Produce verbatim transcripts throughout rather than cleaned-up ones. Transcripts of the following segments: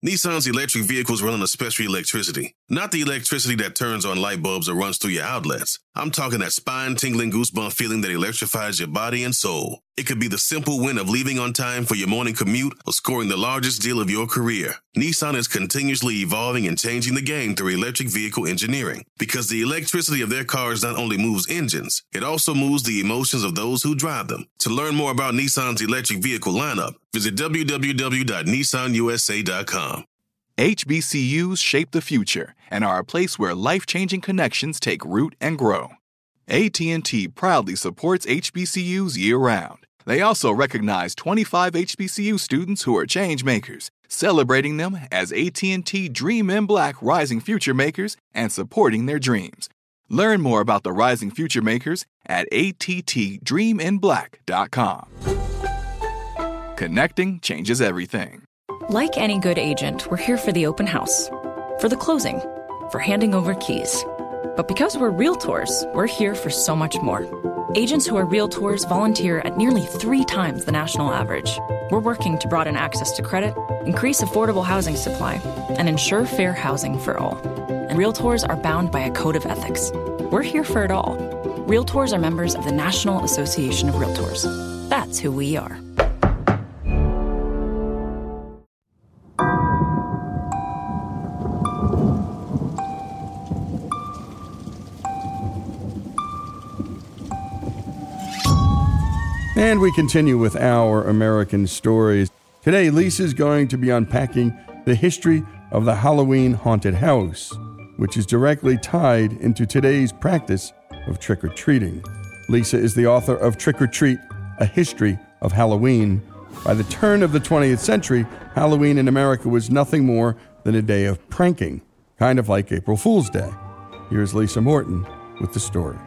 Nissan's electric vehicles run on a special electricity. Not the electricity that turns on light bulbs or runs through your outlets. I'm talking that spine-tingling goosebump feeling that electrifies your body and soul. It could be the simple win of leaving on time for your morning commute or scoring the largest deal of your career. Nissan is continuously evolving and changing the game through electric vehicle engineering. Because the electricity of their cars not only moves engines, it also moves the emotions of those who drive them. To learn more about Nissan's electric vehicle lineup, visit w w w dot nissan u s a dot com. H B C Us shape the future and are a place where life-changing connections take root and grow. A T and T proudly supports H B C Us year-round. They also recognize twenty-five H B C U students who are change makers, celebrating them as A T and T Dream in Black Rising Future Makers and supporting their dreams. Learn more about the Rising Future Makers at a t t dream in black dot com. Connecting changes everything. Like any good agent, we're here for the open house, for the closing, for handing over keys. But because we're realtors, we're here for so much more. Agents who are realtors volunteer at nearly three times the national average. We're working to broaden access to credit, increase affordable housing supply, and ensure fair housing for all. And realtors are bound by a code of ethics. We're here for it all. Realtors are members of the National Association of Realtors. That's who we are. And we continue with our American stories. Today, Lisa's going to be unpacking the history of the Halloween haunted house, which is directly tied into today's practice of trick-or-treating. Lisa is the author of Trick or Treat, A History of Halloween. By the turn of the twentieth century, Halloween in America was nothing more than a day of pranking, kind of like April Fool's Day. Here's Lisa Morton with the story.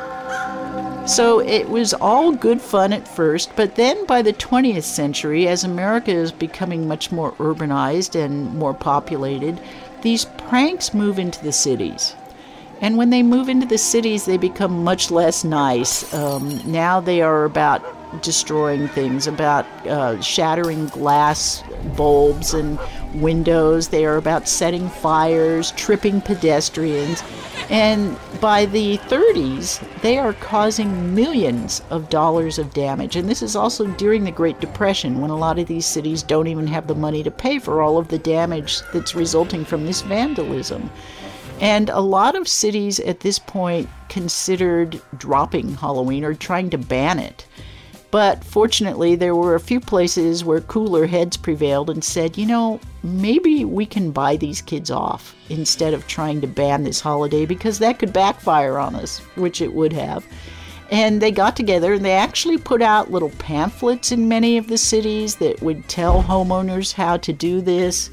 So it was all good fun at first, but then by the twentieth century, as America is becoming much more urbanized and more populated, these pranks move into the cities. And when they move into the cities, they become much less nice. Um, now they are about destroying things, about uh, shattering glass bulbs and windows. They are about setting fires, tripping pedestrians. And by the thirties, they are causing millions of dollars of damage. And this is also during the Great Depression, when a lot of these cities don't even have the money to pay for all of the damage that's resulting from this vandalism. And a lot of cities at this point considered dropping Halloween or trying to ban it. But fortunately, there were a few places where cooler heads prevailed and said, you know, maybe we can buy these kids off instead of trying to ban this holiday, because that could backfire on us, which it would have. And they got together and they actually put out little pamphlets in many of the cities that would tell homeowners how to do this.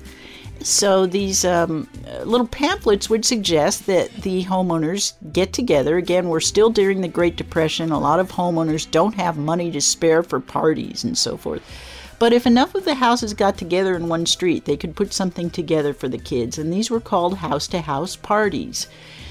So these um, little pamphlets would suggest that the homeowners get together. Again, we're still during the Great Depression. A lot of homeowners don't have money to spare for parties and so forth. But if enough of the houses got together in one street, they could put something together for the kids. And these were called house-to-house parties.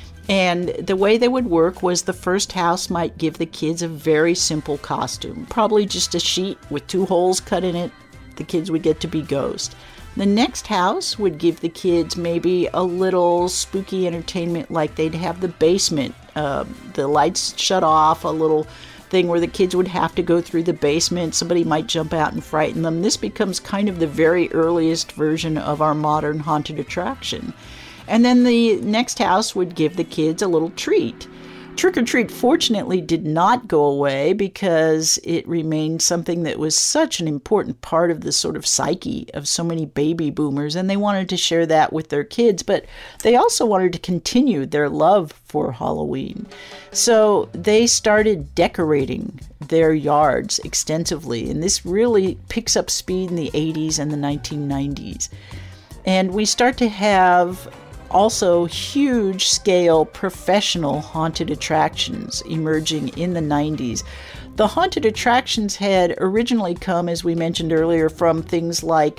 And the way they would work was the first house might give the kids a very simple costume, probably just a sheet with two holes cut in it. The kids would get to be ghosts. The next house would give the kids maybe a little spooky entertainment, like they'd have the basement, uh, the lights shut off, a little thing where the kids would have to go through the basement. Somebody might jump out and frighten them. This becomes kind of the very earliest version of our modern haunted attraction. And then the next house would give the kids a little treat. Trick or treat, fortunately, did not go away because it remained something that was such an important part of the sort of psyche of so many baby boomers, and they wanted to share that with their kids, but they also wanted to continue their love for Halloween. So they started decorating their yards extensively, and this really picks up speed in the eighties and the nineteen nineties. And we start to have also huge-scale professional haunted attractions emerging in the nineties. The haunted attractions had originally come, as we mentioned earlier, from things like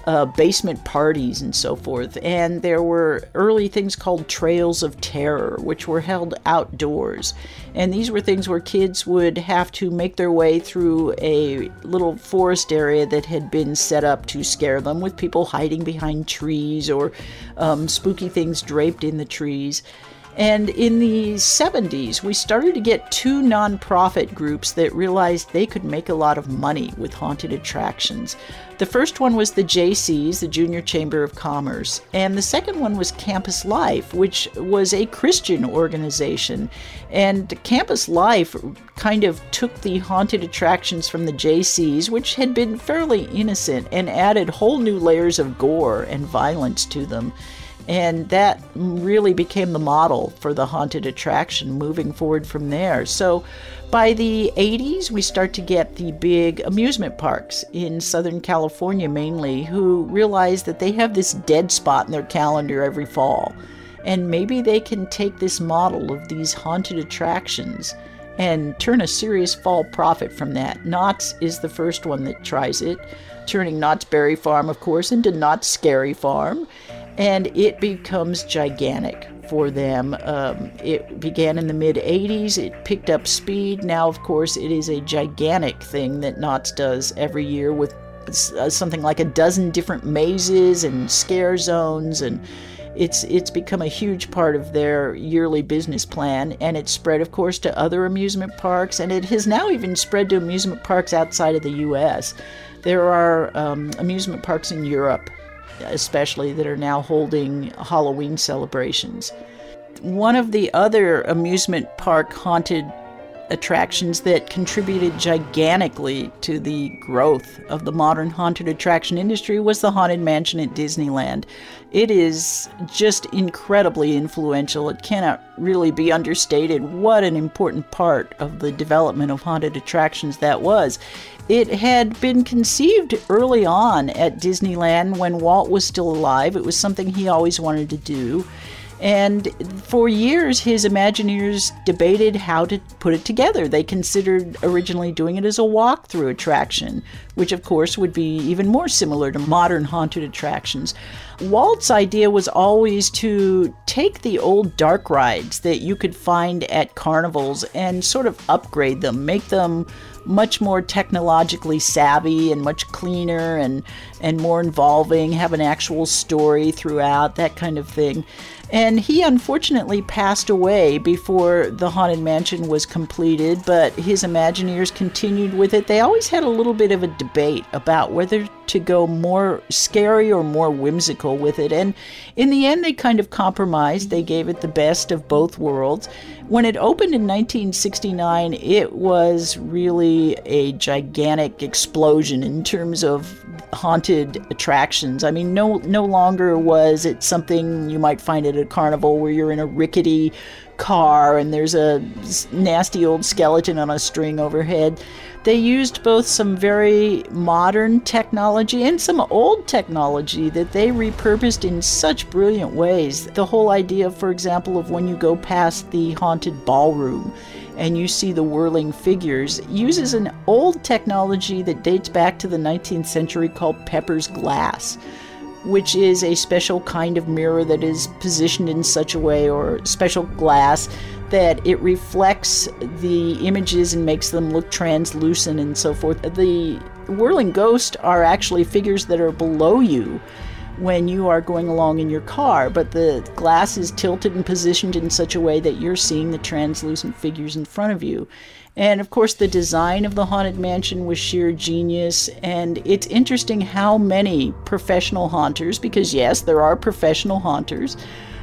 uh, basement parties and so forth. And there were early things called Trails of Terror, which were held outdoors. And these were things where kids would have to make their way through a little forest area that had been set up to scare them, with people hiding behind trees or um, spooky things draped in the trees. And in the seventies, we started to get two nonprofit groups that realized they could make a lot of money with haunted attractions. The first one was the J Cs, the Junior Chamber of Commerce, and the second one was Campus Life, which was a Christian organization. And Campus Life kind of took the haunted attractions from the J Cs, which had been fairly innocent, and added whole new layers of gore and violence to them. And that really became the model for the haunted attraction moving forward from there. So by the eighties, we start to get the big amusement parks in Southern California mainly, who realize that they have this dead spot in their calendar every fall. And maybe they can take this model of these haunted attractions and turn a serious fall profit from that. Knott's is the first one that tries it, turning Knott's Berry Farm, of course, into Knott's Scary Farm. And it becomes gigantic for them. Um, it began in the mid-eighties. It picked up speed. Now, of course, it is a gigantic thing that Knott's does every year with uh, something like a dozen different mazes and scare zones. And it's it's become a huge part of their yearly business plan. And it's spread, of course, to other amusement parks. And it has now even spread to amusement parks outside of the U S. There are um, amusement parks in Europe, especially, that are now holding Halloween celebrations. One of the other amusement park haunted attractions that contributed gigantically to the growth of the modern haunted attraction industry was the Haunted Mansion at Disneyland. It is just incredibly influential. It cannot really be understated what an important part of the development of haunted attractions that was. It had been conceived early on at Disneyland when Walt was still alive. It was something he always wanted to do. And for years, his Imagineers debated how to put it together. They considered originally doing it as a walk-through attraction, which of course would be even more similar to modern haunted attractions. Walt's idea was always to take the old dark rides that you could find at carnivals and sort of upgrade them, make them much more technologically savvy and much cleaner and, and more involving, have an actual story throughout, that kind of thing. And he unfortunately passed away before the Haunted Mansion was completed, but his Imagineers continued with it. They always had a little bit of a debate about whether to go more scary or more whimsical with it. And in the end, they kind of compromised. They gave it the best of both worlds. When it opened in nineteen sixty-nine, it was really a gigantic explosion in terms of haunted attractions. I mean, no no longer was it something you might find at a carnival where you're in a rickety car and there's a nasty old skeleton on a string overhead. They used both some very modern technology and some old technology that they repurposed in such brilliant ways. The whole idea, for example, of when you go past the haunted ballroom and you see the whirling figures, uses an old technology that dates back to the nineteenth century called Pepper's glass, which is a special kind of mirror that is positioned in such a way, or special glass, that it reflects the images and makes them look translucent and so forth. The whirling ghosts are actually figures that are below you when you are going along in your car, but the glass is tilted and positioned in such a way that you're seeing the translucent figures in front of you. And of course, the design of the Haunted Mansion was sheer genius, and it's interesting how many professional haunters, because yes, there are professional haunters,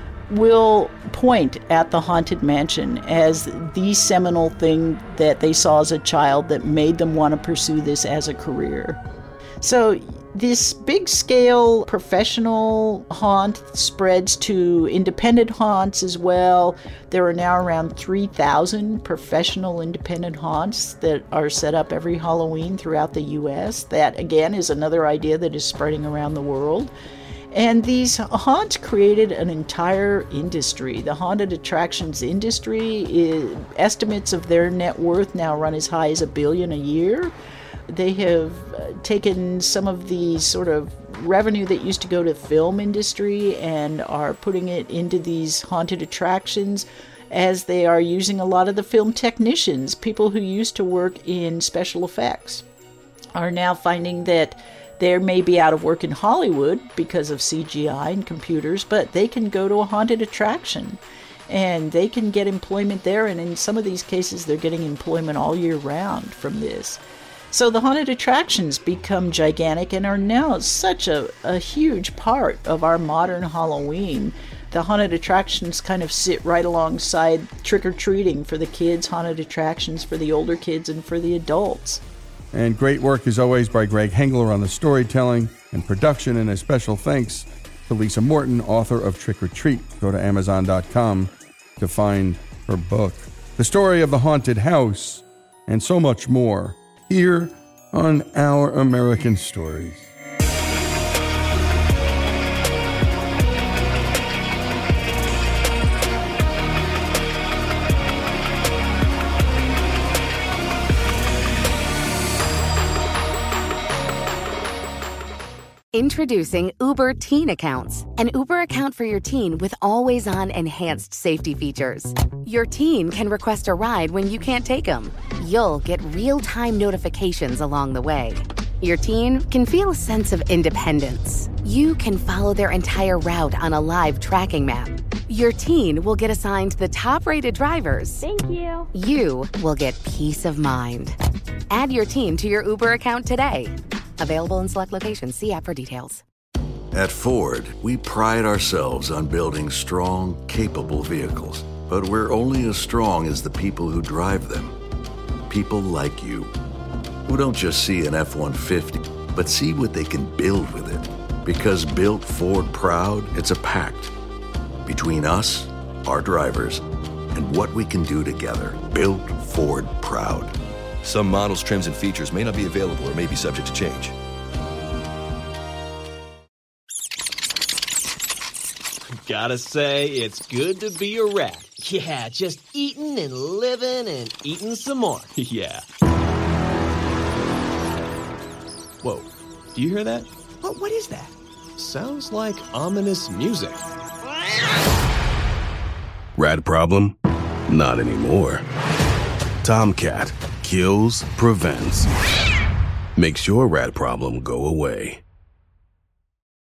will point at the Haunted Mansion as the seminal thing that they saw as a child that made them want to pursue this as a career. So this big-scale professional haunt spreads to independent haunts as well. There are now around three thousand professional independent haunts that are set up every Halloween throughout the U S. That, again, is another idea that is spreading around the world. And these haunts created an entire industry. The haunted attractions industry, is, estimates of their net worth now run as high as a billion a year. They have taken some of the sort of revenue that used to go to the film industry and are putting it into these haunted attractions, as they are using a lot of the film technicians, people who used to work in special effects, are now finding that they may be out of work in Hollywood because of C G I and computers, but they can go to a haunted attraction and they can get employment there. And in some of these cases, they're getting employment all year round from this. So the haunted attractions become gigantic and are now such a, a huge part of our modern Halloween. The haunted attractions kind of sit right alongside trick-or-treating for the kids, haunted attractions for the older kids, and for the adults. And great work as always by Greg Hengler on the storytelling and production, and a special thanks to Lisa Morton, author of Trick or Treat. Go to amazon dot com to find her book. The story of the haunted house and so much more here on Our American Stories. Introducing Uber Teen Accounts, an Uber account for your teen with always-on enhanced safety features. Your teen can request a ride when you can't take them. You'll get real-time notifications along the way. Your teen can feel a sense of independence. You can follow their entire route on a live tracking map. Your teen will get assigned the top-rated drivers. Thank you. You will get peace of mind. Add your teen to your Uber account today. Available in select locations. See app for details. At Ford, we pride ourselves on building strong, capable vehicles. But we're only as strong as the people who drive them. People like you, who don't just see an F one fifty, but see what they can build with it. Because built Ford proud, it's a pact between us, our drivers, and what we can do together. Built Ford proud. Some models, trims, and features may not be available or may be subject to change. Gotta say, it's good to be a rat. Yeah, just eating and living and eating some more. Yeah. Whoa, do you hear that? What, what is that? Sounds like ominous music. Rat problem? Not anymore. Tomcat kills, prevents. Makes your rat problem go away.